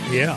Yeah.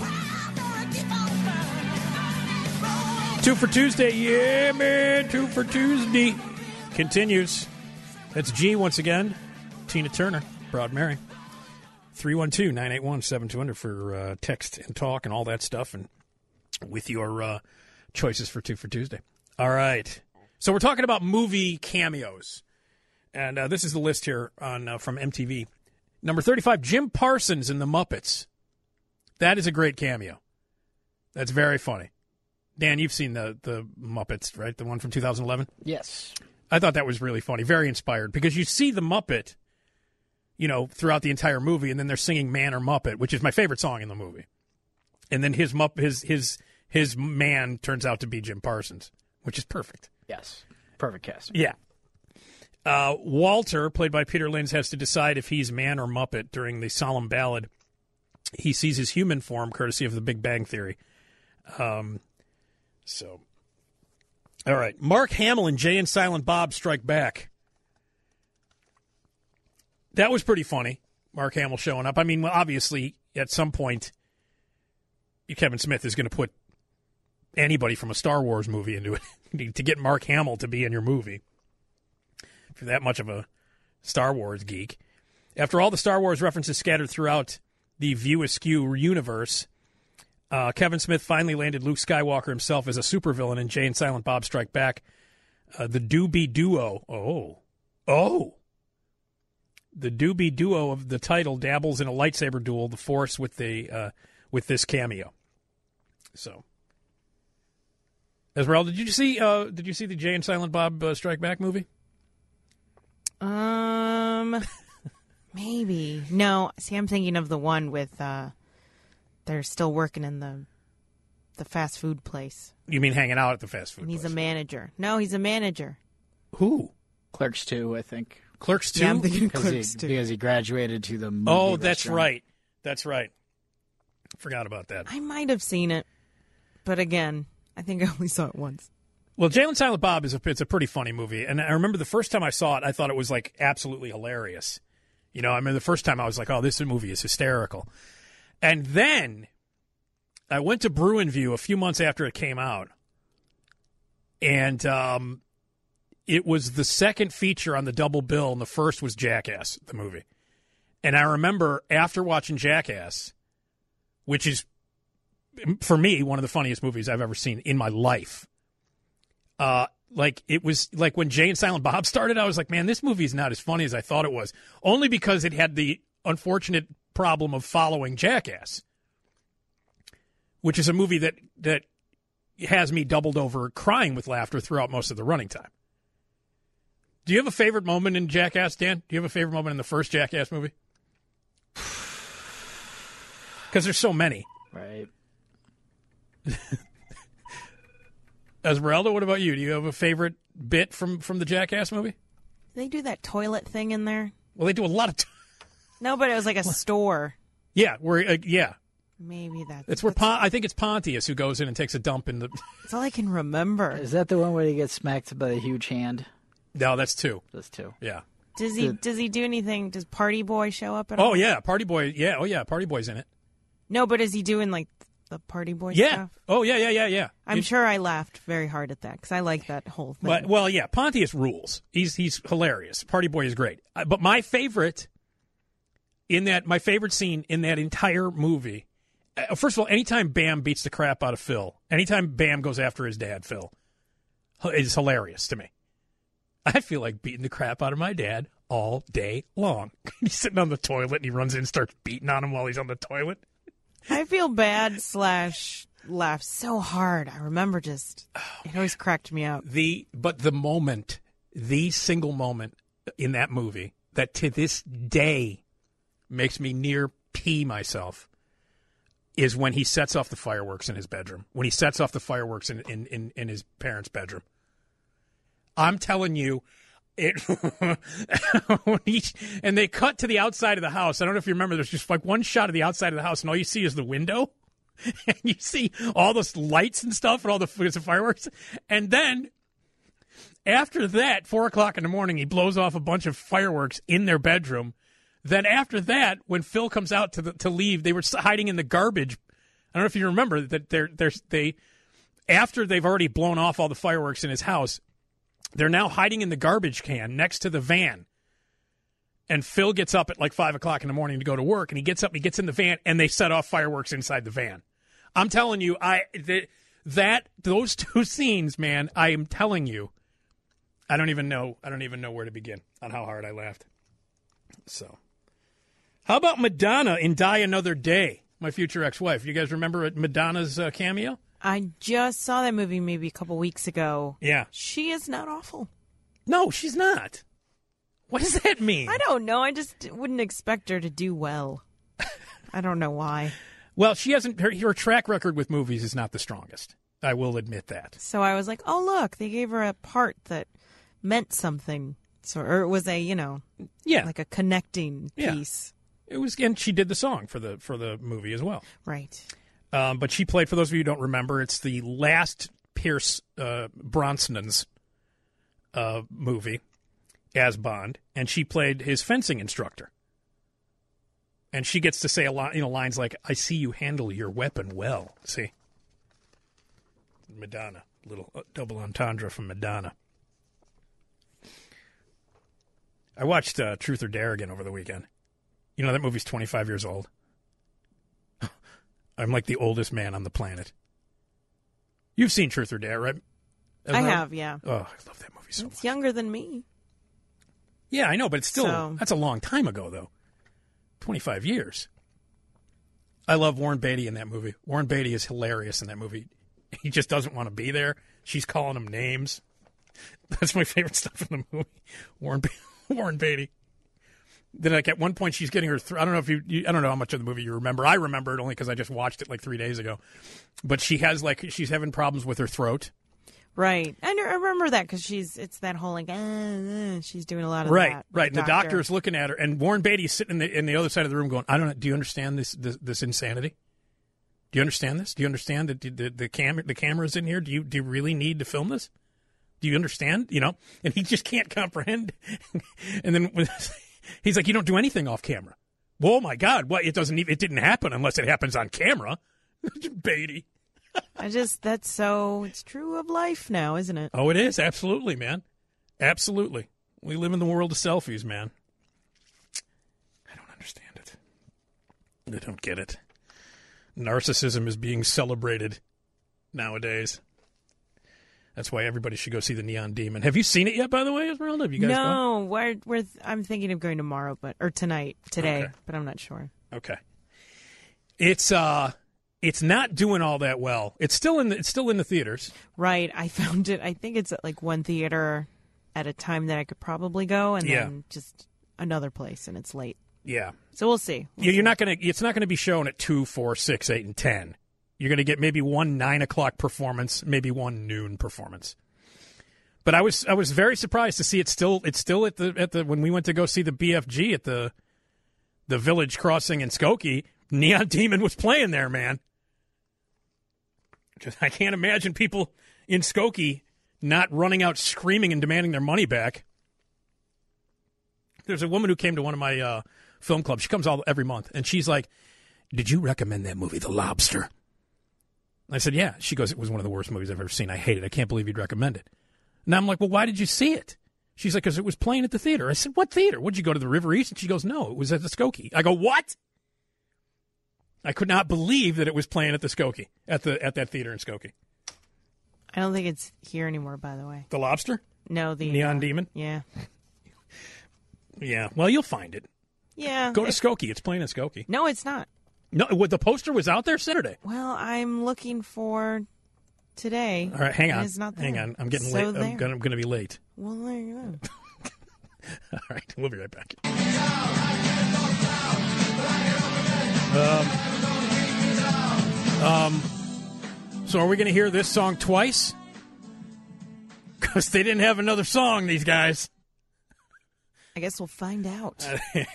2 for Tuesday. Yeah, man. 2 for Tuesday. Continues. That's G once again. Tina Turner. Proud Mary. 312-981-7200 for text and talk and all that stuff, and with your choices for 2 for Tuesday. All right. So we're talking about movie cameos, and this is the list here on from MTV. Number 35, Jim Parsons in The Muppets. That is a great cameo. That's very funny. Dan, you've seen the Muppets, right? The one from 2011? Yes. I thought that was really funny, very inspired, because you see the Muppet, you know, throughout the entire movie, and then they're singing Man or Muppet, which is my favorite song in the movie. And then his man turns out to be Jim Parsons, which is perfect. Yes. Perfect casting. Yeah. Walter, played by Peter Linz, has to decide if he's man or Muppet during the solemn ballad. He sees his human form, courtesy of the Big Bang Theory. All right. Mark Hamill and Jay and Silent Bob Strike Back. That was pretty funny, Mark Hamill showing up. I mean, well, obviously, at some point, Kevin Smith is going to put anybody from a Star Wars movie into it to get Mark Hamill to be in your movie. If you're that much of a Star Wars geek. After all the Star Wars references scattered throughout the View Askew universe, Kevin Smith finally landed Luke Skywalker himself as a supervillain in Jay and Silent Bob Strike Back. The Doobie Duo. Oh. The Doobie Duo of the title dabbles in a lightsaber duel, the Force, with this cameo. So, Esmeralda, did you see the Jay and Silent Bob Strike Back movie? Maybe. No, see, I'm thinking of the one with they're still working in the fast food place. You mean hanging out at the fast food and he's place? a manager. No, he's a manager. Who? Clerks 2, I think. Clerks 2? Yeah, I'm thinking Clerks 2. Because he graduated to the movie that's restaurant. right. That's right. Forgot about that. I might have seen it, but again, I think I only saw it once. Well, Jay and Silent Bob it's a pretty funny movie, and I remember the first time I saw it, I thought it was like absolutely hilarious. You know, I mean, the first time I was like, "Oh, this movie is hysterical," and then I went to Bruinview a few months after it came out, and it was the second feature on the double bill, and the first was Jackass, the movie. And I remember after watching Jackass, which is for me one of the funniest movies I've ever seen in my life. Like it was like when Jay and Silent Bob started, I was like, man, this movie is not as funny as I thought it was. Only because it had the unfortunate problem of following Jackass, which is a movie that has me doubled over crying with laughter throughout most of the running time. Do you have a favorite moment in Jackass, Dan? Do you have a favorite moment in the first Jackass movie? Because there's so many. Right. Esmeralda, what about you? Do you have a favorite bit from the Jackass movie? Did they do that toilet thing in there? Well, they do a lot of... No, but it was like a store. Yeah, yeah. Maybe that's... It's where I think it's Pontius who goes in and takes a dump in the... That's all I can remember. Is that the one where he gets smacked by a huge hand? No, that's 2. That's 2. Yeah. Does he do anything? Does Party Boy show up at all? Oh, yeah, Party Boy. Yeah, oh, yeah, Party Boy's in it. No, but is he doing like the Party Boy yeah. stuff? Oh, yeah. I'm sure I laughed very hard at that because I like that whole thing. But, well, yeah, Pontius rules. He's hilarious. Party Boy is great. But my favorite scene in that entire movie, first of all, anytime Bam beats the crap out of Phil, anytime Bam goes after his dad, Phil, is hilarious to me. I feel like beating the crap out of my dad all day long. He's sitting on the toilet and he runs in and starts beating on him while he's on the toilet. I feel bad / laugh so hard. I remember it always cracked me up. But the single moment in that movie that to this day makes me near pee myself is when he sets off the fireworks in his bedroom. When he sets off the fireworks in his parents' bedroom. I'm telling you, and they cut to the outside of the house. I don't know if you remember, there's just like one shot of the outside of the house, and all you see is the window. And you see all those lights and stuff and all the fireworks. And then after that, 4 o'clock in the morning, he blows off a bunch of fireworks in their bedroom. Then after that, when Phil comes out to leave, they were hiding in the garbage I don't know if you remember that they after they've already blown off all the fireworks in his house, they're now hiding in the garbage can next to the van. And Phil gets up at like 5 o'clock in the morning to go to work, and he gets up, he gets in the van, and they set off fireworks inside the van. I'm telling you, those two scenes, man, I am telling you, I don't even know where to begin on how hard I laughed. So, how about Madonna in Die Another Day? My future ex-wife. You guys remember Madonna's cameo? I just saw that movie maybe a couple weeks ago. Yeah. She is not awful. No, she's not. What does that mean? I don't know. I just wouldn't expect her to do well. I don't know why. Well, she hasn't. Her track record with movies is not the strongest. I will admit that. So I was like, oh, look, they gave her a part that meant something. Or it was a, like a connecting piece. It was, and she did the song for the movie as well. Right. But she played, for those of you who don't remember, it's the last Pierce Brosnan's movie as Bond, and she played his fencing instructor. And she gets to say lines like, "I see you handle your weapon well." See, Madonna, little double entendre from Madonna. I watched Truth or Dare again over the weekend. You know, that movie's 25 years old. I'm like the oldest man on the planet. You've seen Truth or Dare, right? I have, yeah. Oh, I love that movie so much. It's younger than me. Yeah, I know, but it's still, that's a long time ago, though. 25 years. I love Warren Beatty in that movie. Warren Beatty is hilarious in that movie. He just doesn't want to be there. She's calling him names. That's my favorite stuff in the movie. Warren Beatty. Then, like, at one point, she's getting her. I don't know if I don't know how much of the movie you remember. I remember it only because I just watched it like 3 days ago. But she's having problems with her throat. Right. I remember that because it's that whole like, she's doing a lot of that. Right. And the doctor is looking at her, and Warren Beatty's sitting in the other side of the room going, I don't know. Do you understand this insanity? Do you understand this? Do you understand that the camera's in here? Do you really need to film this? Do you understand? And he just can't comprehend. And then he's like, you don't do anything off camera. Oh my God! What? It didn't happen unless it happens on camera. Beatty. It's true of life now, isn't it? Oh, it is. Absolutely, man. Absolutely. We live in the world of selfies, man. I don't understand it. I don't get it. Narcissism is being celebrated nowadays. That's why everybody should go see the Neon Demon. Have you seen it yet, by the way, Esmeralda? Have you guys gone? No, I'm thinking of going tomorrow, or today, okay. But I'm not sure. Okay. It's not doing all that well. It's still in the theaters. Right. I found it. I think it's at like one theater at a time that I could probably go, and then just another place, and it's late. Yeah. So we'll see. It's not gonna be shown at 2, 4, 6, 8, and 10. You're gonna get maybe one 9 o'clock performance, maybe one noon performance. But I was very surprised to see it's still at the when we went to go see the BFG at the Village Crossing in Skokie, Neon Demon was playing there, man. I can't imagine people in Skokie not running out screaming and demanding their money back. There's a woman who came to one of my film clubs. She comes every month, and she's like, "Did you recommend that movie, The Lobster?" I said, "Yeah." She goes, "It was one of the worst movies I've ever seen. I hate it. I can't believe you'd recommend it." And I'm like, "Well, why did you see it?" She's like, "Because it was playing at the theater." I said, "What theater? Would you go to the River East?" And she goes, "No, it was at the Skokie." I go, "What?" I could not believe that it was playing at the Skokie, at that theater in Skokie. I don't think it's here anymore, by the way. The Lobster? No, the Neon Demon? Yeah. Yeah, well, you'll find it. Yeah. Go to Skokie. It's playing at Skokie. No, it's not. No, the poster was out there Saturday. Well, I'm looking for today. All right, hang on. It's not there. Hang on. I'm getting late. I'm going to be late. Well, there you go. All right, we'll be right back. So are we going to hear this song twice? Because they didn't have another song, these guys. I guess we'll find out.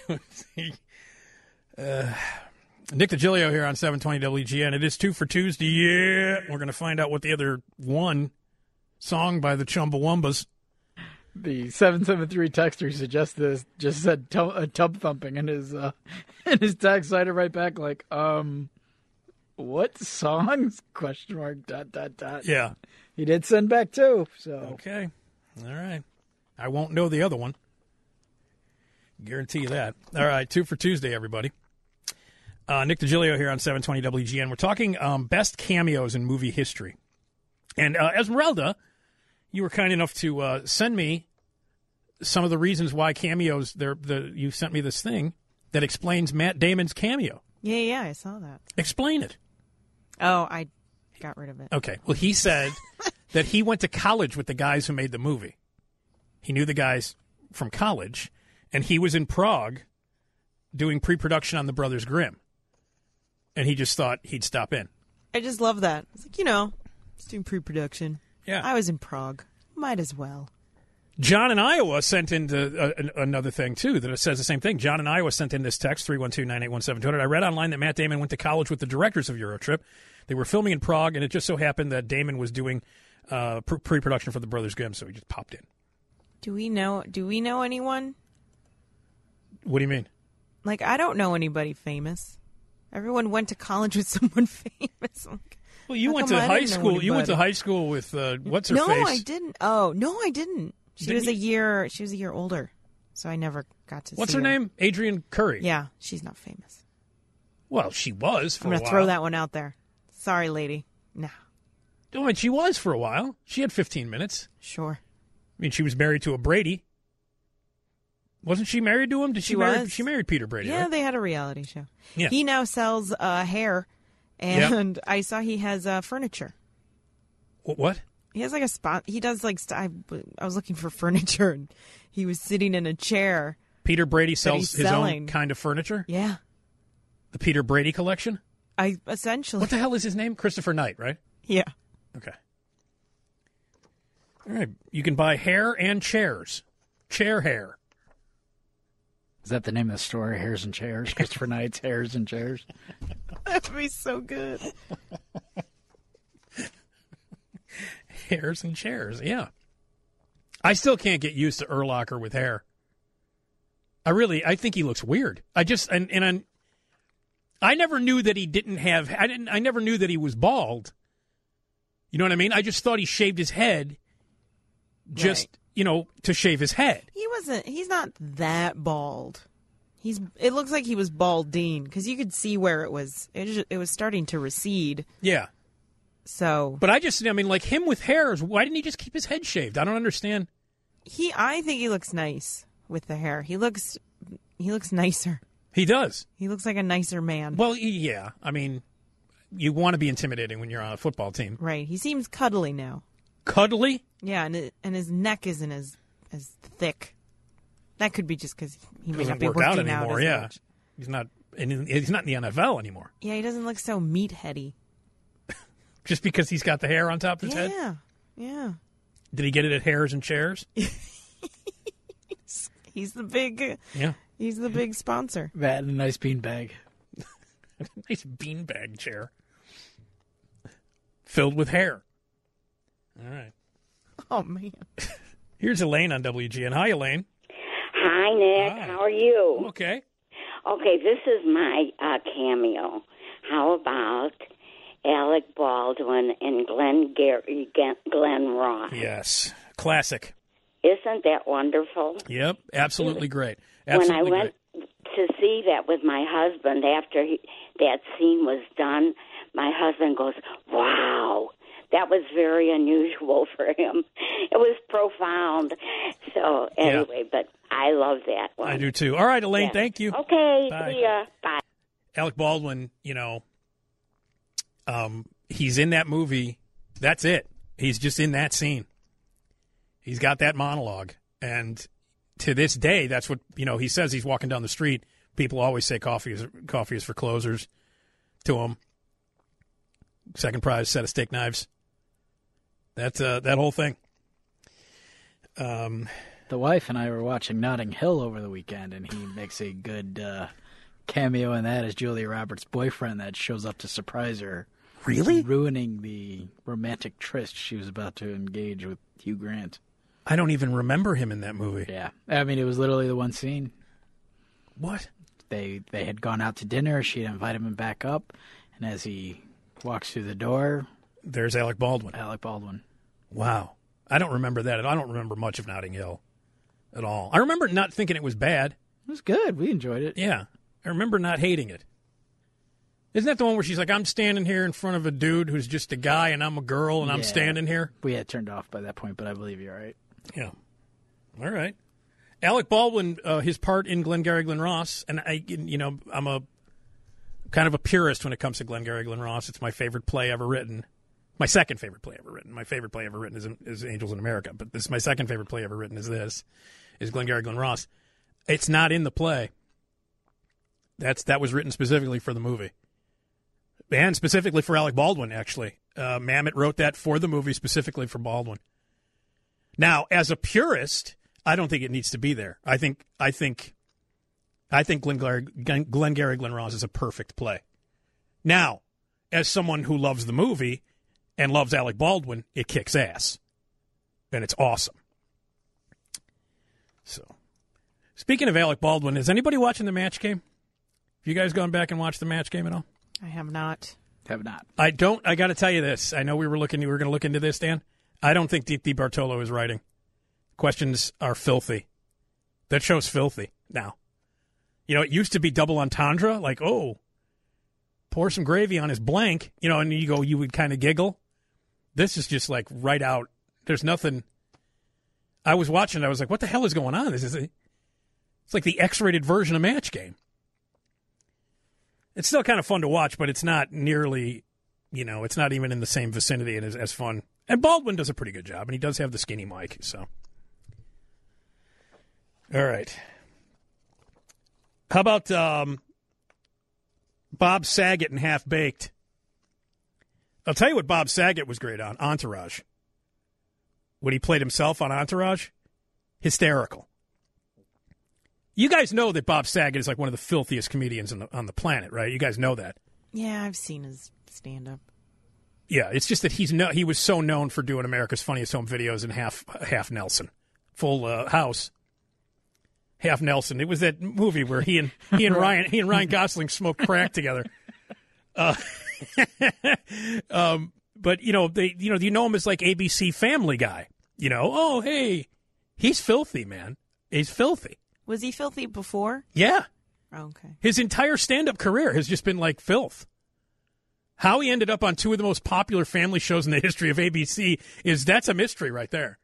Nick DiGilio here on 720 WGN. It is 2 for Tuesday. Yeah. We're going to find out what the other one song by the Chumbawambas. The 773 texter suggests this just said tub thumping in his text. I had it right back like, What songs? ? Yeah. He did send back 2, so. Okay. All right. I won't know the other one. Guarantee you that. All right, 2 for Tuesday, everybody. Nick DiGilio here on 720 WGN. We're talking best cameos in movie history. And Esmeralda, you were kind enough to send me some of the reasons why cameos. You sent me this thing that explains Matt Damon's cameo. Yeah, I saw that. Explain it. Oh, I got rid of it. Okay. Well, he said that he went to college with the guys who made the movie. He knew the guys from college, and he was in Prague doing pre-production on The Brothers Grimm. And he just thought he'd stop in. I just love that. It's like, it's doing pre-production. Yeah. I was in Prague. Might as well. John in Iowa sent in another thing, too, that says the same thing. John in Iowa sent in this text, 312-981-7200. I read online that Matt Damon went to college with the directors of Eurotrip. They were filming in Prague, and it just so happened that Damon was doing pre-production for The Brothers Grimm, so he just popped in. Do we know anyone? What do you mean? Like, I don't know anybody famous. Everyone went to college with someone famous. Well, you went to high school. You went to high school with what's her face? No, I didn't. Oh, no, I didn't. She was a year older, so I never got to see her. What's her name? Adrian Curry. Yeah, she's not famous. Well, she was for a while. I'm going to throw that one out there. Sorry, lady. No. Oh, and she was for a while. She had 15 minutes. Sure. I mean, she was married to a Brady. Wasn't she married to him? She married Peter Brady, yeah, right? They had a reality show. Yeah. He now sells hair, and I saw he has furniture. What? He has like a spot. He does like. I was looking for furniture, and he was sitting in a chair. Peter Brady sells his own kind of furniture? Yeah. The Peter Brady collection? Essentially. What the hell is his name? Christopher Knight, right? Yeah. Okay. All right. You can buy hair and chairs. Chair hair. Is that the name of the store? Hairs and Chairs? Christopher Knight's Hairs and Chairs? That would be so good. Hairs and Chairs, yeah. I still can't get used to Urlacher with hair. I think he looks weird. I never knew that he didn't have. I never knew that he was bald. You know what I mean? I just thought he shaved his head, just to shave his head. He's not that bald. It looks like he was balding because you could see where it was. It was starting to recede. Yeah. So. But like him with hairs. Why didn't he just keep his head shaved? I don't understand. I think he looks nice with the hair. He looks nicer. He does. He looks like a nicer man. Well, yeah. I mean, you want to be intimidating when you're on a football team. Right. He seems cuddly now. Cuddly? Yeah, and his neck isn't as thick. That could be just because he may not be work out working anymore. Out as much. He's not in the NFL anymore. Yeah, he doesn't look so meatheady. Just because he's got the hair on top of his head? Yeah. Did he get it at Hairs and Chairs? He's the big. Yeah. He's the big sponsor. That and a nice beanbag. Nice beanbag chair filled with hair. All right. Oh man. Here's Elaine on WGN. Hi, Elaine. Hi, Nick. Hi. How are you? Okay. Okay, this is my cameo. How about Alec Baldwin and Glenn Ross? Yes. Classic. Isn't that wonderful? Yep. Absolutely great. When I went to see that with my husband after that scene was done, my husband goes, "Wow, that was very unusual for him. It was profound." So anyway, but I love that one. I do too. All right, Elaine, thank you. Okay, bye. See ya. Bye. Alec Baldwin, he's in that movie. That's it. He's just in that scene. He's got that monologue. And to this day, that's what, he says. He's walking down the street. People always say coffee is for closers to him. Second prize, set of steak knives. That's that whole thing. The wife and I were watching Notting Hill over the weekend, and he makes a good cameo in that as Julia Roberts' boyfriend that shows up to surprise her. Really? Ruining the romantic tryst she was about to engage with Hugh Grant. I don't even remember him in that movie. Yeah. I mean, it was literally the one scene. What? They had gone out to dinner. She had invited him back up. And as he Walks through the door. There's Alec Baldwin. Alec Baldwin. Wow. I don't remember that. I don't remember much of Notting Hill at all. I remember not thinking it was bad. It was good. We enjoyed it. Yeah. I remember not hating it. Isn't that the one where she's like, I'm standing here in front of a dude who's just a guy and I'm a girl and I'm standing here? We had turned off by that point, but I believe you're right. Yeah. All right. Alec Baldwin, his part in Glengarry Glen Ross, and I'm a kind of a purist when it comes to Glengarry Glen Ross. It's my favorite play ever written. My second favorite play ever written. My favorite play ever written is Angels in America, but this is my second favorite play ever written is Glengarry Glen Ross. It's not in the play. That was written specifically for the movie. And specifically for Alec Baldwin, actually. Mamet wrote that for the movie specifically for Baldwin. Now, as a purist, I don't think it needs to be there. I think Glengarry Glen Ross is a perfect play. Now, as someone who loves the movie and loves Alec Baldwin, it kicks ass. And it's awesome. So, speaking of Alec Baldwin, is anybody watching the Match Game? Have you guys gone back and watched the Match Game at all? I have not. I got to tell you this. I know we were going to look into this, Dan. I don't think Di Bartolo is writing. Questions are filthy. That show's filthy now. It used to be double entendre, like, oh, pour some gravy on his blank, and you would kind of giggle. This is just like right out. There's nothing. I was watching, I was like, what the hell is going on? It's like the X-rated version of Match Game. It's still kind of fun to watch, but it's not nearly, it's not even in the same vicinity and as fun. And Baldwin does a pretty good job, and he does have the skinny mic, so. All right. How about Bob Saget and Half Baked? I'll tell you what Bob Saget was great on, Entourage. When he played himself on Entourage, hysterical. You guys know that Bob Saget is like one of the filthiest comedians on the planet, right? You guys know that. Yeah, I've seen his stand-up. Yeah, it's just that he was so known for doing America's Funniest Home Videos and Half Nelson, Full House, Half Nelson. It was that movie where he and Ryan Gosling smoked crack together. But you know him as like ABC Family Guy. Oh hey, he's filthy, man. He's filthy. Was he filthy before? Yeah. Oh, okay. His entire stand-up career has just been like filth. How he ended up on two of the most popular family shows in the history of ABC that's a mystery right there.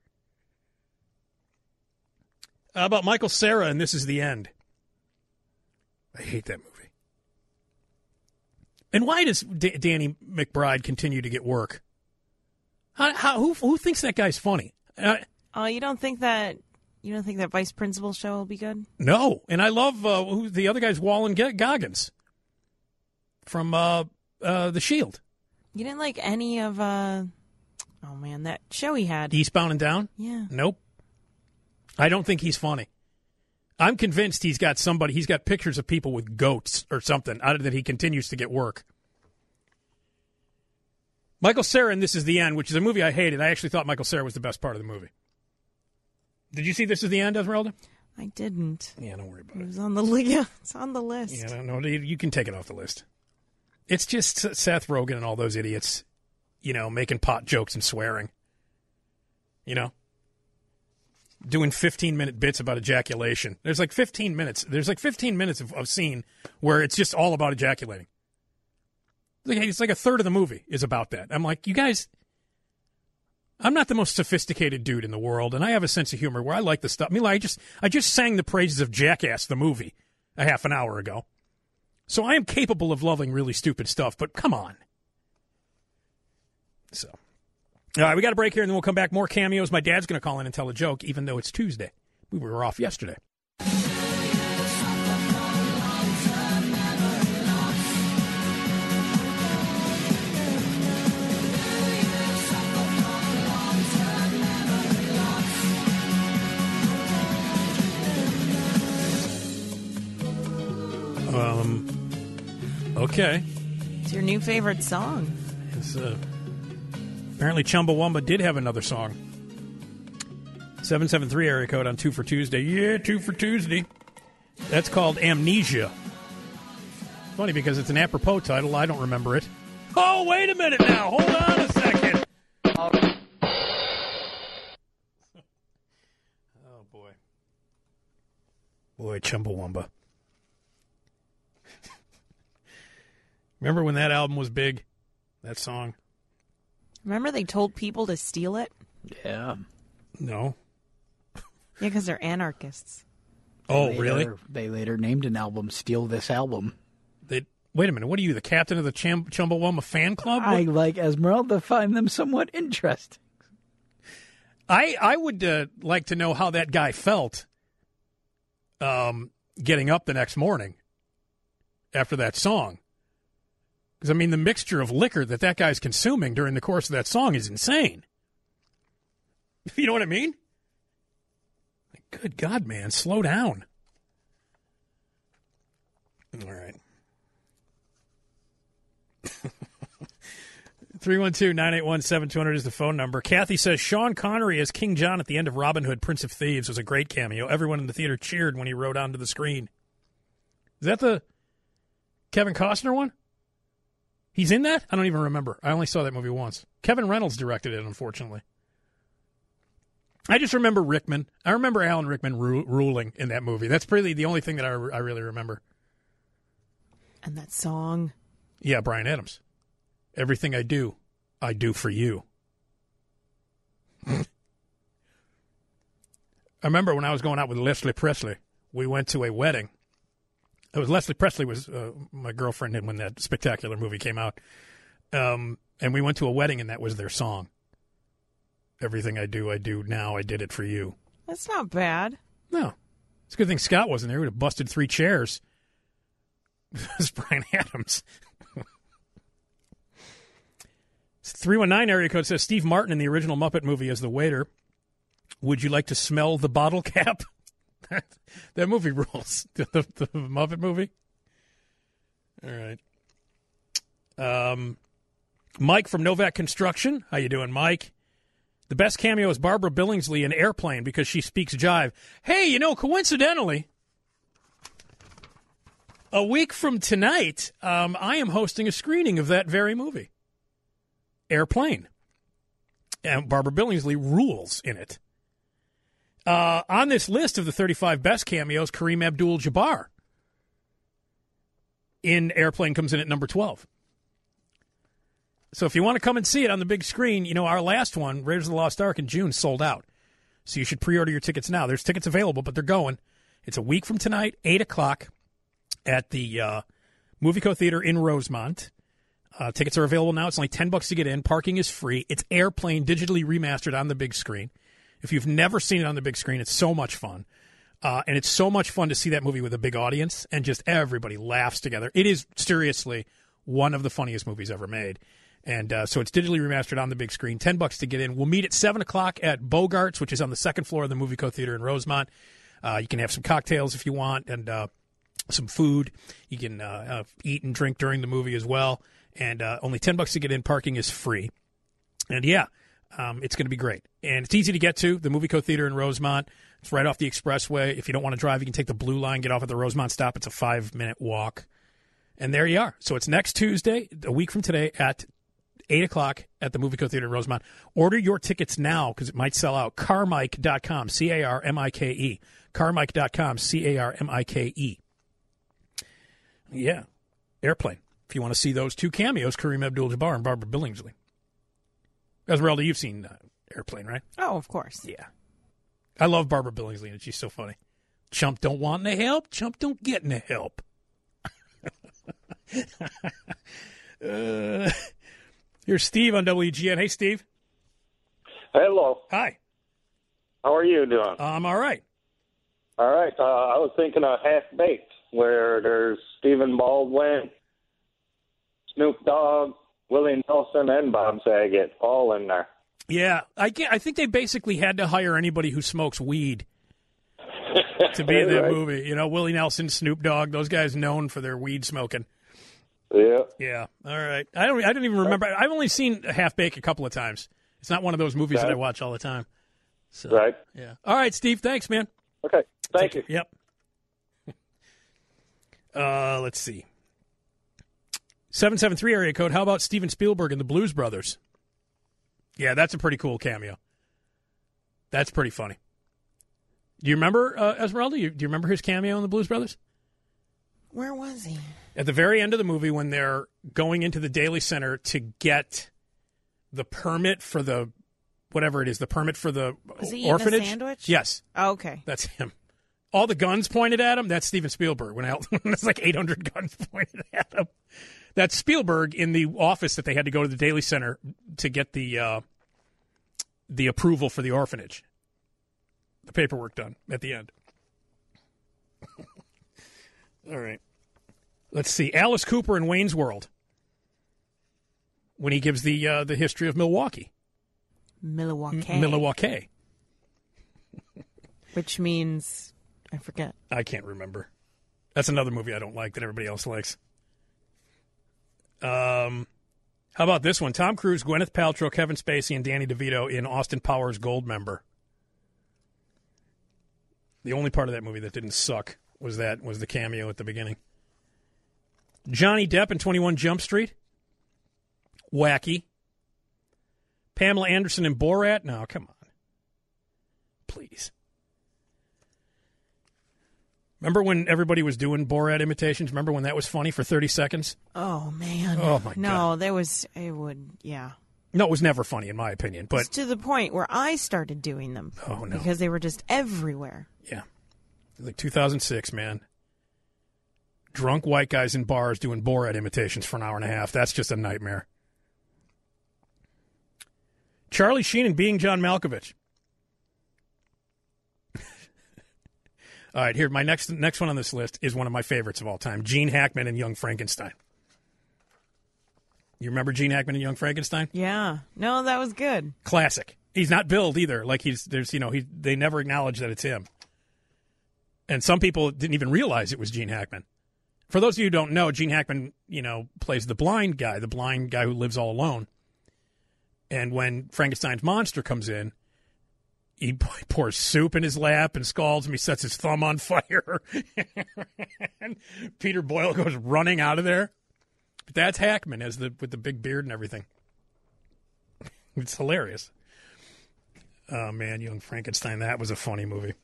How about Michael Cera and This Is the End? I hate that movie. And why does Danny McBride continue to get work? Who thinks that guy's funny? You don't think that Vice Principal show will be good? No, and I love who the other guy's, Wallen Goggins from The Shield. You didn't like any of that show he had, Eastbound and Down? Yeah. Nope. I don't think he's funny. I'm convinced he's got pictures of people with goats or something out of that he continues to get work. Michael Cera and This Is the End, which is a movie I hated. I actually thought Michael Cera was the best part of the movie. Did you see This Is the End, Esmeralda? I didn't. Yeah, don't worry about it. It was on the it's on the list. Yeah, no, you can take it off the list. It's just Seth Rogen and all those idiots, making pot jokes and swearing. Doing 15-minute bits about ejaculation. There's like 15 minutes. There's like 15 minutes of scene where it's just all about ejaculating. It's like a third of the movie is about that. I'm like, you guys, I'm not the most sophisticated dude in the world, and I have a sense of humor where I like the stuff. I mean, I just sang the praises of Jackass, the movie, a half an hour ago. So I am capable of loving really stupid stuff, but come on. So, all right, we got a break here, and then we'll come back. More cameos. My dad's going to call in and tell a joke, even though it's Tuesday. We were off yesterday. Okay. It's your new favorite song. It's, apparently Chumbawamba did have another song. 773 area code on 2 for Tuesday. Yeah, 2 for Tuesday. That's called Amnesia. Funny because it's an apropos title. I don't remember it. Oh, wait a minute now. Hold on a second. Oh, boy. Boy, Chumbawamba. Remember when that album was big? That song? Remember they told people to steal it? Yeah. No. Yeah, because they're anarchists. Oh, really? They later named an album Steal This Album. Wait a minute. What are you, the captain of the Chumbawamba fan club? I, like Esmeralda, find them somewhat interesting. I would like to know how that guy felt getting up the next morning after that song. Because, I mean, the mixture of liquor that guy's consuming during the course of that song is insane. You know what I mean? Good God, man. Slow down. All right. 312-981-7200 is the phone number. Kathy says Sean Connery as King John at the end of Robin Hood, Prince of Thieves was a great cameo. Everyone in the theater cheered when he rode onto the screen. Is that the Kevin Costner one? He's in that? I don't even remember. I only saw that movie once. Kevin Reynolds directed it, unfortunately. I just remember Rickman. I remember Alan Rickman ruling in that movie. That's really the only thing that I really remember. And that song. Yeah, Bryan Adams. Everything I do for you. I remember when I was going out with Leslie Presley, we went to a wedding. It was Leslie Presley was my girlfriend when that spectacular movie came out. And we went to a wedding, and that was their song. Everything I do now, I did it for you. That's not bad. No. It's a good thing Scott wasn't there. He would have busted 3 chairs. It was Bryan Adams. 319 area code says Steve Martin in the original Muppet movie as the waiter. Would you like to smell the bottle cap? That movie rules. The Muppet movie. All right. Mike from Novak Construction. How you doing, Mike? The best cameo is Barbara Billingsley in Airplane because she speaks jive. Hey, coincidentally, a week from tonight, I am hosting a screening of that very movie. Airplane. And Barbara Billingsley rules in it. On this list of the 35 best cameos, Kareem Abdul-Jabbar in Airplane comes in at number 12. So if you want to come and see it on the big screen, our last one, Raiders of the Lost Ark in June, sold out. So you should pre-order your tickets now. There's tickets available, but they're going. It's a week from tonight, 8 o'clock at the Movieco Theater in Rosemont. Tickets are available now. It's only $10 to get in. Parking is free. It's Airplane, digitally remastered on the big screen. If you've never seen it on the big screen, it's so much fun. And it's so much fun to see that movie with a big audience, and just everybody laughs together. It is seriously one of the funniest movies ever made. And so it's digitally remastered on the big screen. $10 to get in. We'll meet at 7 o'clock at Bogart's, which is on the second floor of the Movieco Theater in Rosemont. You can have some cocktails if you want, and some food. You can eat and drink during the movie as well. And only $10 to get in. Parking is free. And yeah, it's going to be great. And it's easy to get to, the Movieco Theater in Rosemont. It's right off the expressway. If you don't want to drive, you can take the Blue Line, get off at the Rosemont stop. It's a 5-minute walk. And there you are. So it's next Tuesday, a week from today, at 8 o'clock at the Movieco Theater in Rosemont. Order your tickets now because it might sell out. Carmike.com, C-A-R-M-I-K-E. Carmike.com, C-A-R-M-I-K-E. Yeah, Airplane. If you want to see those 2 cameos, Kareem Abdul-Jabbar and Barbara Billingsley. Esmeralda, you've seen Airplane, right? Oh, of course. Yeah. I love Barbara Billingsley, and she's so funny. Chump don't want any help. Chump don't get any help. Here's Steve on WGN. Hey, Steve. Hello. Hi. How are you doing? I'm all right. All right. I was thinking of Half-Baked, where there's Stephen Baldwin, Snoop Dogg, Willie Nelson, and Bob Saget all in there. Yeah. I think they basically had to hire anybody who smokes weed to be in that movie. Willie Nelson, Snoop Dogg, those guys known for their weed smoking. Yeah. Yeah. All right. I don't even remember. I've only seen Half-Baked a couple of times. It's not one of those movies that I watch all the time. So, right. Yeah. All right, Steve. Thanks, man. Okay. Thank you. Yep. Let's see. 773 area code. How about Steven Spielberg and the Blues Brothers? Yeah, that's a pretty cool cameo. That's pretty funny. Do you remember, Esmeralda? Do you remember his cameo in the Blues Brothers? Where was he? At the very end of the movie when they're going into the Daily Center to get the permit for the, whatever it is, the permit for the was he orphanage. Eating a sandwich? Yes. Oh, okay. That's him. All the guns pointed at him, that's Steven Spielberg. When there's like 800 guns pointed at him. That's Spielberg in the office that they had to go to the Daily Center to get the approval for the orphanage. The paperwork done at the end. All right. Let's see. Alice Cooper in Wayne's World. When he gives the history of Milwaukee. Milwaukee. Which means, I forget. I can't remember. That's another movie I don't like that everybody else likes. How about this one? Tom Cruise, Gwyneth Paltrow, Kevin Spacey, and Danny DeVito in Austin Powers Goldmember. The only part of that movie that didn't suck was the cameo at the beginning. Johnny Depp in 21 Jump Street. Wacky. Pamela Anderson in Borat. No, come on. Please. Remember when everybody was doing Borat imitations? Remember when that was funny for 30 seconds? Oh, man. Oh, my God. No, yeah. No, it was never funny, in my opinion. But it's to the point where I started doing them. Oh, no. Because they were just everywhere. Yeah. Like 2006, man. Drunk white guys in bars doing Borat imitations for an hour and a half. That's just a nightmare. Charlie Sheen and Being John Malkovich. All right, here, my next one on this list is one of my favorites of all time. Gene Hackman and Young Frankenstein. You remember Gene Hackman and Young Frankenstein? Yeah. No, that was good. Classic. He's not billed either. Like they never acknowledge that it's him. And some people didn't even realize it was Gene Hackman. For those of you who don't know, Gene Hackman, plays the blind guy who lives all alone. And when Frankenstein's monster comes in, he pours soup in his lap and scalds him. He sets his thumb on fire. And Peter Boyle goes running out of there. But that's Hackman with the big beard and everything. It's hilarious. Oh, man, Young Frankenstein, that was a funny movie.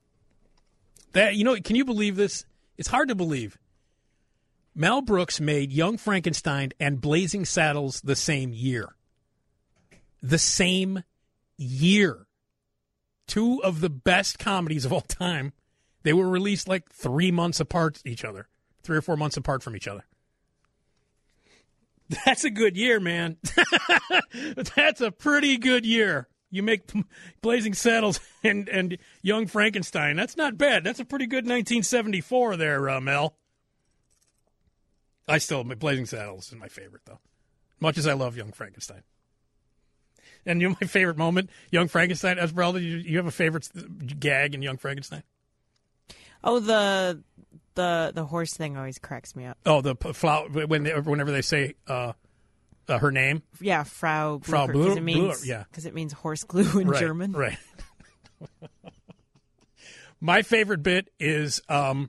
Can you believe this? It's hard to believe. Mel Brooks made Young Frankenstein and Blazing Saddles the same year. The same year. Two of the best comedies of all time. They were released like 3 months apart each other. 3 or 4 months apart from each other. That's a good year, man. That's a pretty good year. You make Blazing Saddles and Young Frankenstein. That's not bad. That's a pretty good 1974 there, Mel. Blazing Saddles is my favorite, though. Much as I love Young Frankenstein. And my favorite moment, Young Frankenstein, Esmeralda, you have a favorite gag in Young Frankenstein? Oh, the horse thing always cracks me up. Oh, the flower, whenever they say her name? Yeah, Frau Blücher. Because it means horse glue in German. Right. My favorite bit is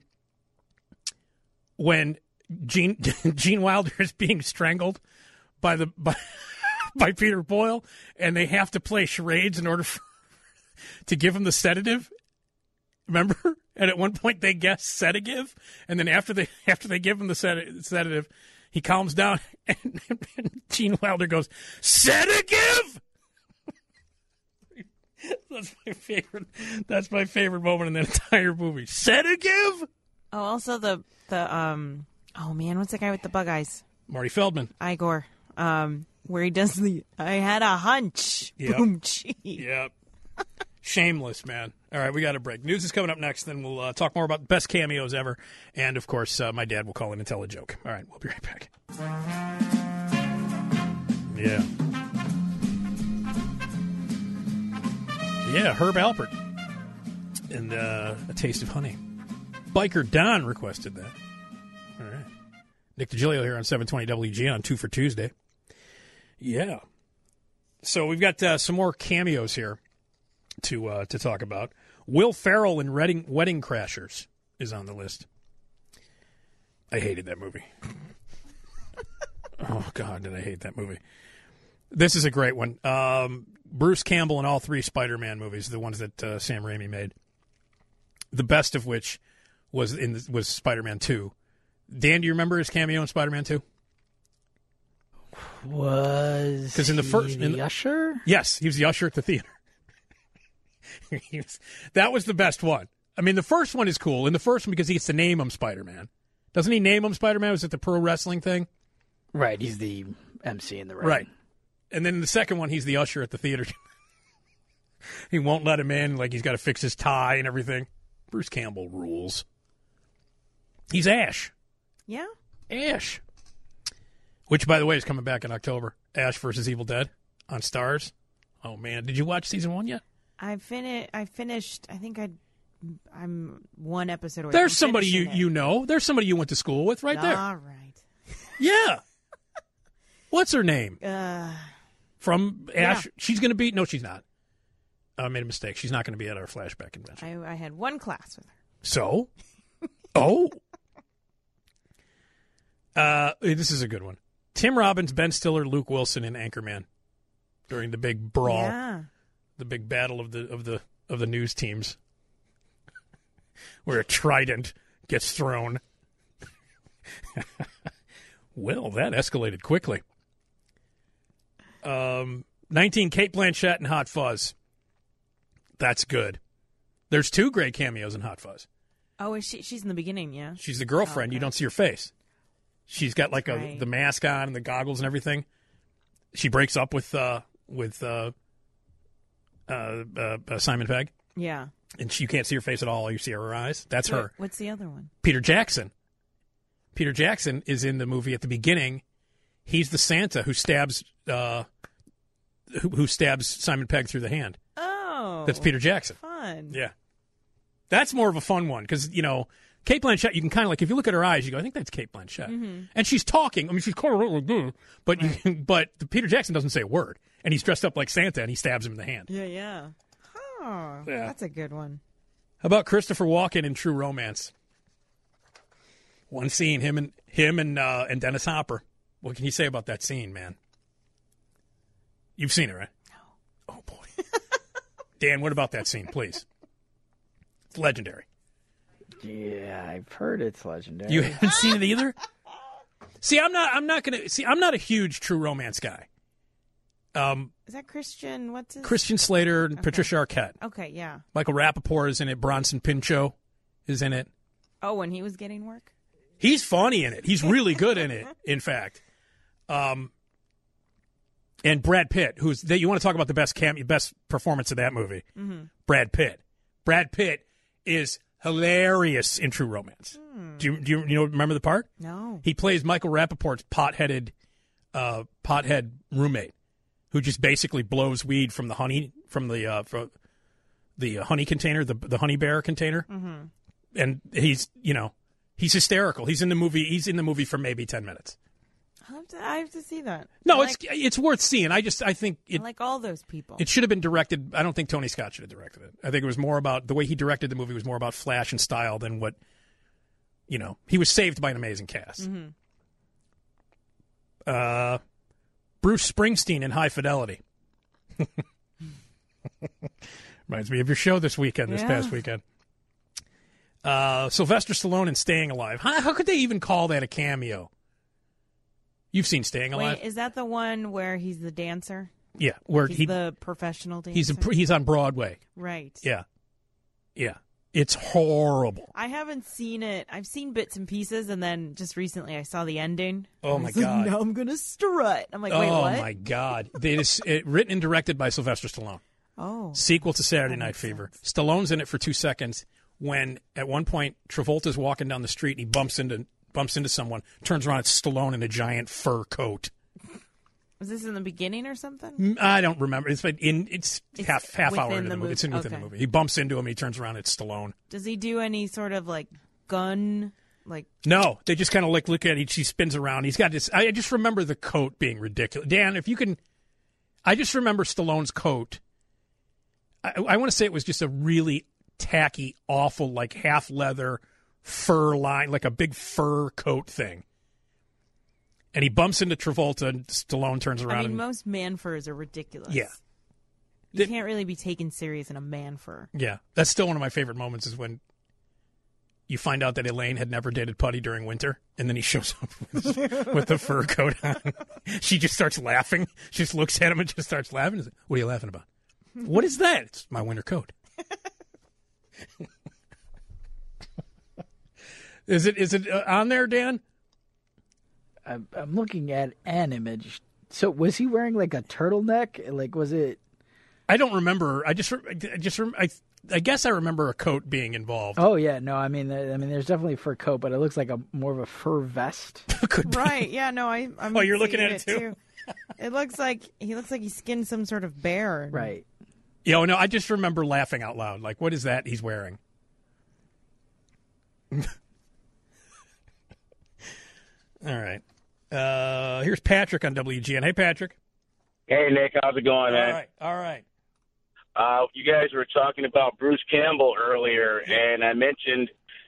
when Gene Wilder is being strangled by Peter Boyle, and they have to play charades in order to give him the sedative. Remember? And at one point they guess sedative, and then after they give him the sedative, he calms down, and Gene Wilder goes, "Sedative!" That's my favorite moment in the entire movie. Sedative. Oh, also the oh man, what's the guy with the bug eyes? Marty Feldman. Igor. Where he does I had a hunch. Yep. Boom, gee. Yep. Shameless, man. All right, we got a break. News is coming up next. Then we'll talk more about best cameos ever. And, of course, my dad will call in and tell a joke. All right, we'll be right back. Yeah. Yeah, Herb Alpert. And A Taste of Honey. Biker Don requested that. All right. Nick DiGilio here on 720 WG on 2 for Tuesday. Yeah. So we've got some more cameos here to talk about. Will Ferrell in Wedding Crashers is on the list. I hated that movie. Oh, God, did I hate that movie. This is a great one. Bruce Campbell in all 3 Spider-Man movies, the ones that Sam Raimi made. The best of which was Spider-Man 2. Dan, do you remember his cameo in Spider-Man 2? Because in the first, the usher? Yes, he was the usher at the theater. That was the best one. I mean, the first one is cool. In the first one, because he gets to name him Spider-Man. Doesn't he name him Spider-Man? Was it the pro wrestling thing? Right, he's the MC in the ring. Right. And then in the second one, he's the usher at the theater. He won't let him in. Like, he's got to fix his tie and everything. Bruce Campbell rules. He's Ash. Yeah. Ash. Which, by the way, is coming back in October. Ash versus Evil Dead on Starz. Oh, man. Did you watch season 1 yet? I finished. I think I'm one episode away. There's somebody you know. There's somebody you went to school with right there. All right. Yeah. What's her name? From Ash. Yeah. She's going to be. No, she's not. I made a mistake. She's not going to be at our flashback convention. I had one class with her. So? Oh. This is a good one. Tim Robbins, Ben Stiller, Luke Wilson, and Anchorman during the big brawl. Yeah. The big battle of the news teams, where a trident gets thrown. Well, that escalated quickly. 19, Cate Blanchett and Hot Fuzz. That's good. There's 2 great cameos in Hot Fuzz. Oh, is she's in the beginning, yeah? She's the girlfriend. Okay. You don't see her face. She's got like the mask on and the goggles and everything. She breaks up with Simon Pegg. Yeah. And you can't see her face at all. You see her eyes. That's her. What's the other one? Peter Jackson. Peter Jackson is in the movie at the beginning. He's the Santa who stabs who stabs Simon Pegg through the hand. Oh. That's Peter Jackson. Fun. Yeah. That's more of a fun one because, Cate Blanchett, you can kind of if you look at her eyes, you go, I think that's Cate Blanchett. Mm-hmm. And she's talking. I mean, she's kind of but right. But Peter Jackson doesn't say a word. And he's dressed up like Santa and he stabs him in the hand. Yeah. Oh, yeah. That's a good one. How about Christopher Walken in True Romance? One scene, him and Dennis Hopper. What can you say about that scene, man? You've seen it, right? No. Oh boy. Dan, what about that scene, please? It's legendary. Yeah, I've heard it's legendary. You haven't seen it either? See, I'm not a huge True Romance guy. Is that Christian? What's his? Christian Slater and Patricia Arquette. Okay, yeah. Michael Rappaport is in it. Bronson Pinchot is in it. Oh, when he was getting work? He's funny in it. He's really good in it, in fact. And Brad Pitt, you want to talk about the best performance of that movie? Mm-hmm. Brad Pitt. Brad Pitt is hilarious in True Romance. Do you remember the part? No. He plays Michael Rappaport's pothead roommate, who just basically blows weed from the honey honey container, the honey bear container, and he's hysterical. He's in the movie for maybe 10 minutes. I have to see that. No, it's worth seeing. I think I like all those people. It should have been directed. I don't think Tony Scott should have directed it. I think it was more about the way he directed the movie was more about flash and style than what he was saved by an amazing cast. Mm-hmm. Bruce Springsteen in High Fidelity. Reminds me of your show this past weekend. Sylvester Stallone in Staying Alive. How could they even call that a cameo? You've seen Staying Alive? Wait, is that the one where he's the dancer? Yeah, where he's the professional dancer. He's on Broadway. Right. Yeah. It's horrible. I haven't seen it. I've seen bits and pieces, and then just recently I saw the ending. Oh my God! Now I'm gonna strut. I'm like, wait, what? Oh my God! It is written and directed by Sylvester Stallone. Oh. Sequel to Saturday Night Fever. Sense. Stallone's in it for 2 seconds. When at one point Travolta's walking down the street and he bumps into someone, turns around, it's Stallone in a giant fur coat. Was this in the beginning or something? I don't remember. It's half hour into the movie. It's within the movie. He bumps into him. He turns around. It's Stallone. Does he do any sort of gun? No, they just kind of look at it. He spins around. He's got this. I just remember the coat being ridiculous. Dan, if you can, I just remember Stallone's coat. I want to say it was just a really tacky, awful, half leather fur line, like a big fur coat thing. And he bumps into Travolta, and Stallone turns around. I mean, most man furs are ridiculous. Yeah. You can't really be taken serious in a man fur. Yeah. That's still one of my favorite moments is when you find out that Elaine had never dated Putty during winter, and then he shows up with the fur coat on. She just starts laughing. She just looks at him and just starts laughing. Like, what are you laughing about? What is that? It's my winter coat. Is it on there, Dan? I'm looking at an image. So was he wearing like a turtleneck? Like, was it? I don't remember. I guess I remember a coat being involved. Oh yeah, no. I mean, there's definitely a fur coat, but it looks like more of a fur vest. Right? Yeah. No. I'm. Oh, you're looking at it too. It looks like he skinned some sort of bear. Right. Yeah. No. I just remember laughing out loud. Like, what is that he's wearing? All right. Here's Patrick on WGN. Hey, Patrick. Hey, Nick. How's it going, man? All right. You guys were talking about Bruce Campbell earlier, and I mentioned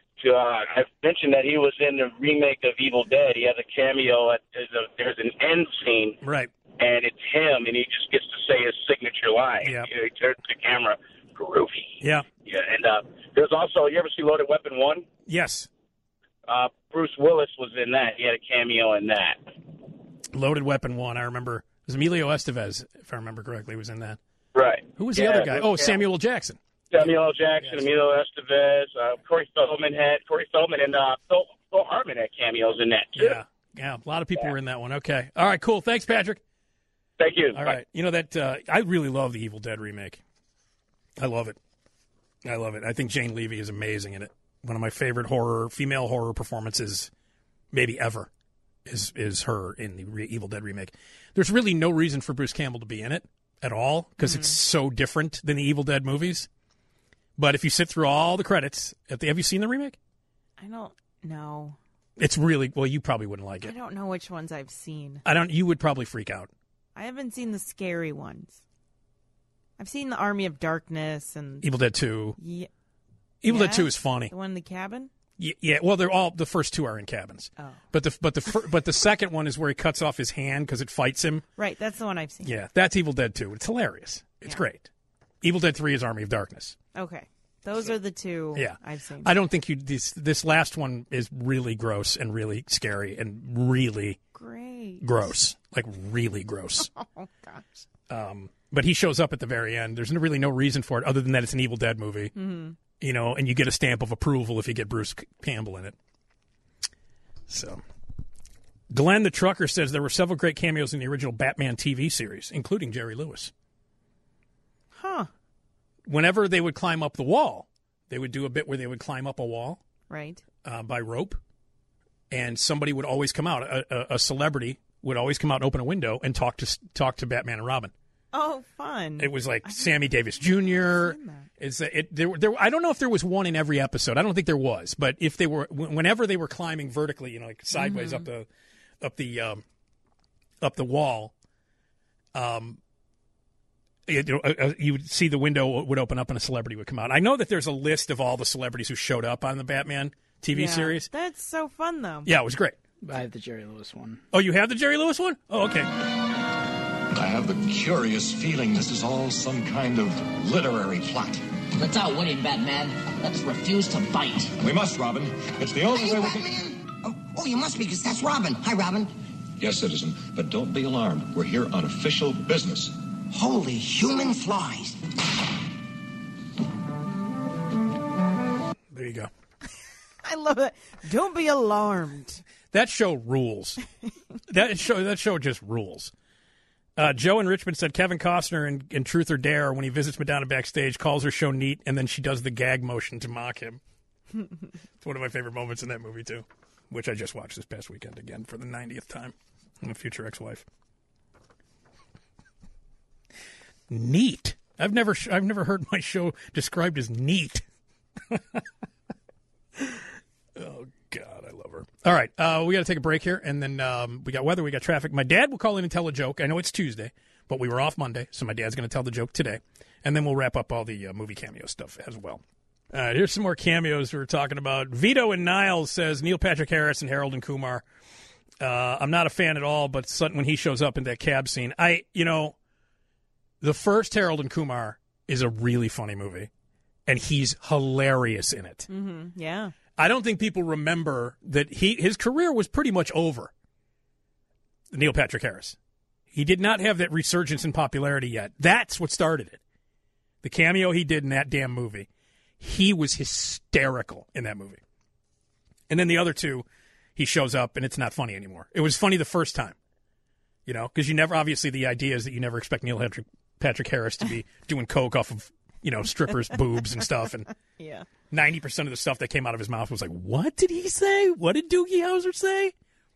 that he was in the remake of Evil Dead. He has a cameo. There's an end scene, right? And it's him, and he just gets to say his signature line. Yeah. He turns to the camera, groovy. Yeah. Yeah. And there's also, you ever see Loaded Weapon 1? Yes. Bruce Willis was in that. He had a cameo in that. Loaded Weapon 1. I remember. It was Emilio Estevez, if I remember correctly, was in that. Right. Who was the other guy? Oh, Samuel L. Jackson. Samuel L. Jackson, yes. Emilio Estevez, Corey Feldman, and Phil Hartman had cameos in that, too. Yeah. A lot of people were in that one. Okay. All right, cool. Thanks, Patrick. Thank you. All right. You know, that I really love the Evil Dead remake. I love it. I think Jane Levy is amazing in it. One of my favorite female horror performances maybe ever is her in the Evil Dead remake. There's really no reason for Bruce Campbell to be in it at all because it's so different than the Evil Dead movies. But if you sit through all the credits, have you seen the remake? I don't know. It's really, well, you probably wouldn't like it. I don't know which ones I've seen. You would probably freak out. I haven't seen the scary ones. I've seen the Army of Darkness and Evil Dead 2. Yeah. Evil Dead 2 is funny. The one in the cabin? Yeah, well, they're all the first two are in cabins. Oh. But the second one is where he cuts off his hand because it fights him. Right, that's the one I've seen. Yeah, that's Evil Dead 2. It's hilarious. It's great. Evil Dead 3 is Army of Darkness. Okay. Those are the two I've seen. I don't think this last one is really gross and really scary and really gross. Like really gross. Oh gosh. But he shows up at the very end. There's really no reason for it other than that it's an Evil Dead movie. Mm-hmm. You know, and you get a stamp of approval if you get Bruce Campbell in it. So, Glenn the Trucker says there were several great cameos in the original Batman TV series, including Jerry Lewis. Huh. Whenever they would climb up the wall, they would do a bit where they would climb up a wall. Right. By rope. And somebody would always come out. A celebrity would always come out and open a window and talk to Batman and Robin. Oh, fun! It was like Sammy Davis Jr. I don't know if there was one in every episode. I don't think there was, but if they were, whenever they were climbing vertically, you know, like sideways up the wall, you would see the window would open up and a celebrity would come out. I know that there's a list of all the celebrities who showed up on the Batman TV series. That's so fun, though. Yeah, it was great. I have the Jerry Lewis one. Oh, you have the Jerry Lewis one? Oh, okay. I have the curious feeling this is all some kind of literary plot. Let's outwit him, Batman. Let's refuse to bite. We must, Robin. It's the only way we can... Oh, you must be, because that's Robin. Hi, Robin. Yes, citizen, but don't be alarmed. We're here on official business. Holy human flies. There you go. I love it. Don't be alarmed. That show rules. that show just rules. Joe in Richmond said Kevin Costner in Truth or Dare, when he visits Madonna backstage, calls her show neat, and then she does the gag motion to mock him. It's one of my favorite moments in that movie, too, which I just watched this past weekend again for the 90th time. I'm a future ex-wife. Neat. I've never heard my show described as neat. Oh, God, I love her. All right, we got to take a break here, and then we got weather, we got traffic. My dad will call in and tell a joke. I know it's Tuesday, but we were off Monday, so my dad's going to tell the joke today. And then we'll wrap up all the movie cameo stuff as well. Here's some more cameos we were talking about. Vito and Niles says Neil Patrick Harris and Harold and Kumar I'm not a fan at all, but when he shows up in that cab scene, the first Harold and Kumar is a really funny movie, and he's hilarious in it. Mm-hmm. Yeah. I don't think people remember that his career was pretty much over. Neil Patrick Harris. He did not have that resurgence in popularity yet. That's what started it. The cameo he did in that damn movie. He was hysterical in that movie. And then the other two, he shows up and it's not funny anymore. It was funny the first time. Because obviously the idea is that you never expect Neil Patrick Harris to be doing coke off of, strippers' boobs and stuff. And yeah. 90% of the stuff that came out of his mouth was like, what did he say? What did Doogie Howser say?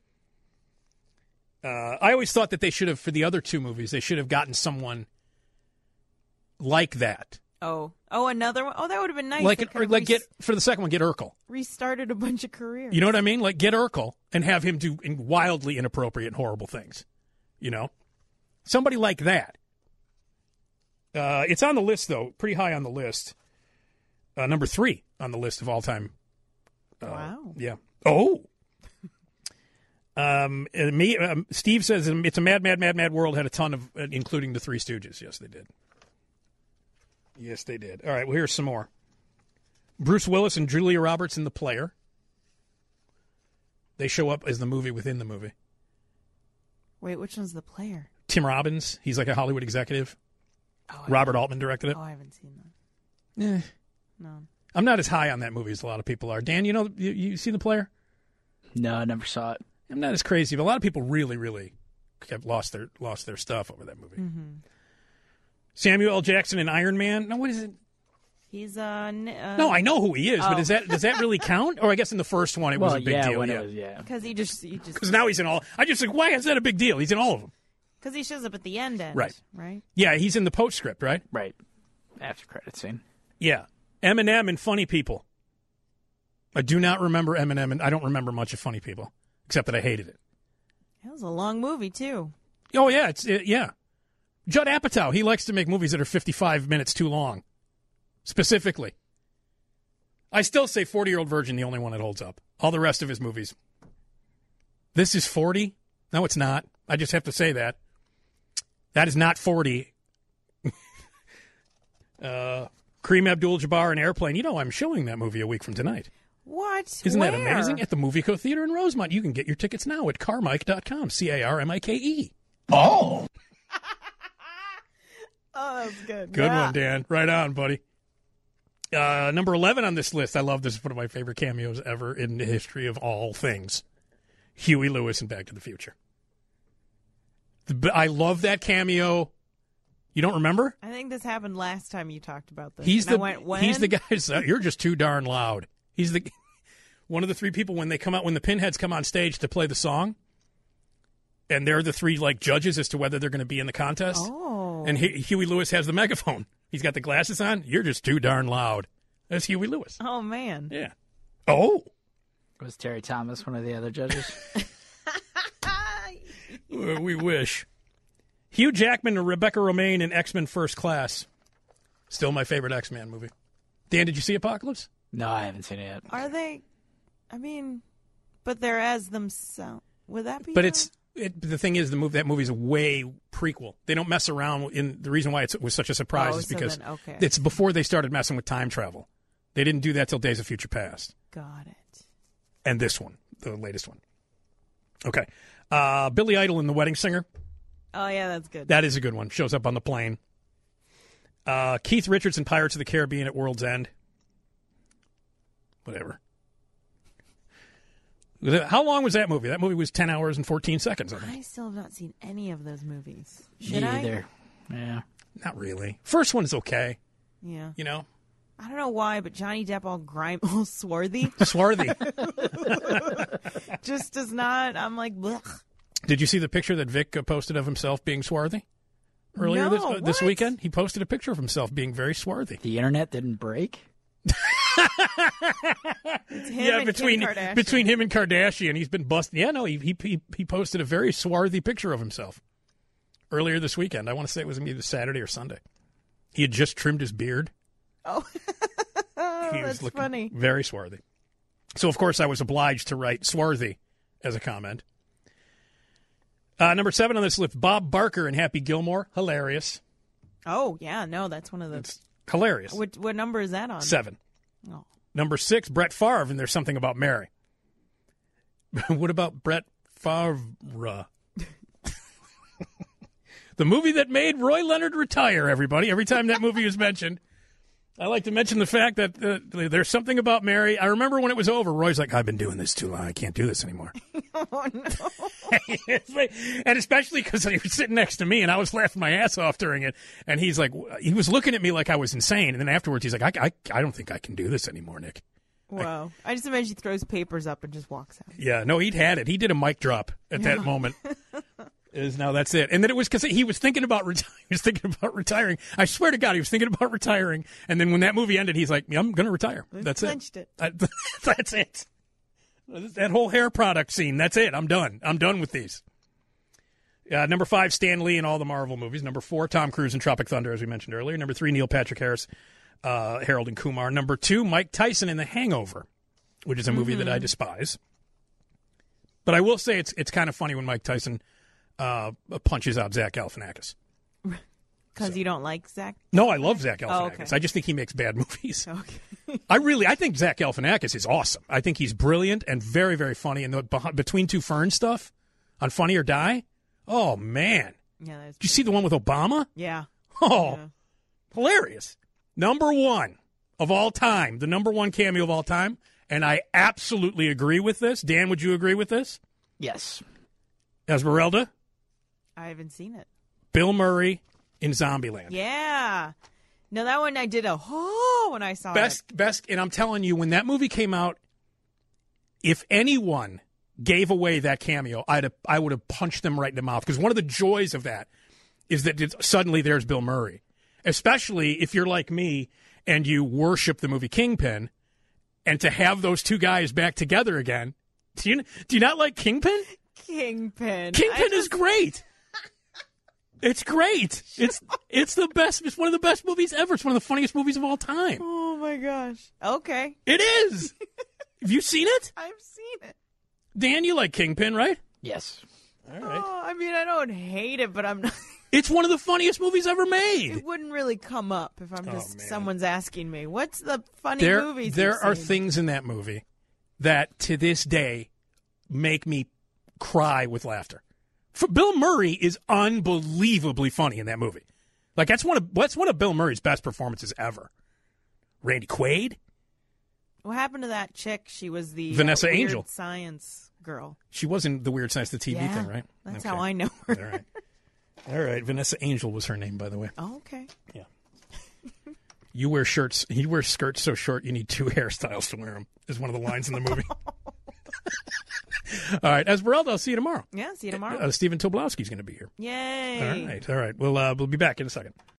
I always thought that they should have, for the other two movies, they should have gotten someone like that. Oh, another one? Oh, that would have been nice. For the second one, get Urkel. Restarted a bunch of careers. You know what I mean? Like, get Urkel and have him do wildly inappropriate and horrible things. Somebody like that. It's on the list, though, pretty high on the list. Number 3 on the list of all-time. Wow. Yeah. Oh. Steve says it's a mad world, had a ton of, including the Three Stooges. Yes, they did. Yes, they did. All right, well, here's some more. Bruce Willis and Julia Roberts in The Player. They show up as the movie within the movie. Wait, which one's The Player? Tim Robbins. He's like a Hollywood executive. Robert Altman directed it. Oh, I haven't seen that. Yeah. No. I'm not as high on that movie as a lot of people are. Dan, you see The Player? No, I never saw it. I'm not as crazy, but a lot of people really, really have lost their stuff over that movie. Mm-hmm. Samuel L. Jackson in Iron Man. No, what is it? He's No, I know who he is, but does that really count? Or I guess in the first one it was a big deal. Because he just because now he's in all. I just like, why is that a big deal? He's in all of them. Because he shows up at the end. Right. Yeah, he's in the postscript, right? Right. After credit scene. Yeah. Eminem and Funny People. I do not remember Eminem, and I don't remember much of Funny People, except that I hated it. It was a long movie too. Oh yeah, yeah. Judd Apatow, he likes to make movies that are 55 minutes too long. Specifically. I still say 40-Year-Old Virgin, the only one that holds up. All the rest of his movies. This is 40? No, it's not. I just have to say that. That is not 40. Kareem Abdul-Jabbar and Airplane. I'm showing that movie a week from tonight. What? Isn't Where? that amazing? At the Movieco Theater in Rosemont. You can get your tickets now at Carmike.com. CARMIKE. Oh. Oh, that's good. Good one, Dan. Right on, buddy. Number 11 on this list. I love this. It's one of my favorite cameos ever in the history of all things. Huey Lewis in Back to the Future. I love that cameo. You don't remember? I think this happened last time you talked about this. He's the guy. You're just too darn loud. He's one of the 3 people when the Pinheads come on stage to play the song, and they're the 3 judges as to whether they're going to be in the contest. Oh. And Huey Lewis has the megaphone. He's got the glasses on. You're just too darn loud. That's Huey Lewis. Oh man. Yeah. Oh. Was Terry Thomas one of the other judges? We wish. Hugh Jackman and Rebecca Romijn in X-Men First Class. Still my favorite X-Men movie. Dan, did you see Apocalypse? No, I haven't seen it yet. Are they? I mean, but they're as themselves. Would that be? But the thing is, that movie's a way prequel. They don't mess around. The reason why it was such a surprise is because it's before they started messing with time travel. They didn't do that till Days of Future Past. Got it. And this one, the latest one. Okay. Billy Idol in The Wedding Singer. Oh, yeah, that's good. That is a good one. Shows up on the plane. Keith Richards in Pirates of the Caribbean at World's End. Whatever. How long was that movie? That movie was 10 hours and 14 seconds. I still have not seen any of those movies. Should I? Either. Yeah. Not really. First one is okay. Yeah. I don't know why, but Johnny Depp all swarthy. Swarthy. Just does not. I'm like, blech. Did you see the picture that Vic posted of himself being swarthy earlier this weekend? He posted a picture of himself being very swarthy. The internet didn't break? Between him and Kardashian, he's been busted. Yeah, no, he posted a very swarthy picture of himself earlier this weekend. I want to say it was either Saturday or Sunday. He had just trimmed his beard. Oh, that's funny. Very swarthy. So of course I was obliged to write swarthy as a comment. Number 7 on this list, Bob Barker and Happy Gilmore. Hilarious. Oh, yeah. No, that's one of the... It's hilarious. What number is that on? 7. Oh. Number 6, Brett Favre, and There's Something About Mary. What about Brett Favre? The movie that made Roy Leonard retire, everybody. Every time that movie is mentioned, I like to mention the fact that There's Something About Mary. I remember when it was over, Roy's like, I've been doing this too long. I can't do this anymore. Oh, no. And especially because he was sitting next to me, and I was laughing my ass off during it. And he's like, he was looking at me like I was insane. And then afterwards, he's like, I don't think I can do this anymore, Nick. Wow. I just imagine he throws papers up and just walks out. Yeah, no, he'd had it. He did a mic drop at that moment. Now that's it. And then it was because he was thinking about retiring. I swear to God, he was thinking about retiring. And then when that movie ended, he's like, yeah, I'm going to retire. That's it. That's it. That whole hair product scene, that's it. I'm done. I'm done with these. Number 5, Stan Lee in all the Marvel movies. Number 4, Tom Cruise in Tropic Thunder, as we mentioned earlier. Number 3, Neil Patrick Harris, Harold and Kumar. Number 2, Mike Tyson in The Hangover, which is a movie that I despise. But I will say it's kind of funny when Mike Tyson punches out Zach Galifianakis. Because you don't like Zach? No, I love Zach Galifianakis. Oh, okay. I just think he makes bad movies. Okay. I think Zach Galifianakis is awesome. I think he's brilliant and very, very funny. And the Between Two Ferns stuff on Funny or Die, oh, man. Yeah, did you see the one with Obama? Yeah. Oh, yeah. Hilarious. Number 1 of all time, the number 1 cameo of all time. And I absolutely agree with this. Dan, would you agree with this? Yes. Esmeralda? I haven't seen it. Bill Murray in Zombieland. Yeah. No, that one I did when I saw it. Best, and I'm telling you, when that movie came out, if anyone gave away that cameo, I would have punched them right in the mouth. Because one of the joys of that is that suddenly there's Bill Murray. Especially if you're like me and you worship the movie Kingpin, and to have those two guys back together again. Do you not like Kingpin? Kingpin is great. It's great. It's the best. It's one of the best movies ever. It's one of the funniest movies of all time. Oh my gosh. Okay. It is. Have you seen it? I've seen it. Dan, you like Kingpin, right? Yes. All right. Oh, I mean, I don't hate it, but I'm not. It's one of the funniest movies ever made. It wouldn't really come up if someone's asking me, what's the funny movies There are seen? things in that movie that to this day make me cry with laughter. Bill Murray is unbelievably funny in that movie. Like that's one of Bill Murray's best performances ever. Randy Quaid. What happened to that chick? She was the Vanessa Weird Angel Science girl. She was in the Weird Science, the TV thing, right? That's how I know her. All right. All right. Vanessa Angel was her name, by the way. Oh, okay. Yeah. You wear skirts so short you need 2 hairstyles to wear them, is one of the lines in the movie. All right. Esmeralda, I'll see you tomorrow. Yeah, see you tomorrow. Stephen Tobolowsky's going to be here. Yay. All right. We'll be back in a second.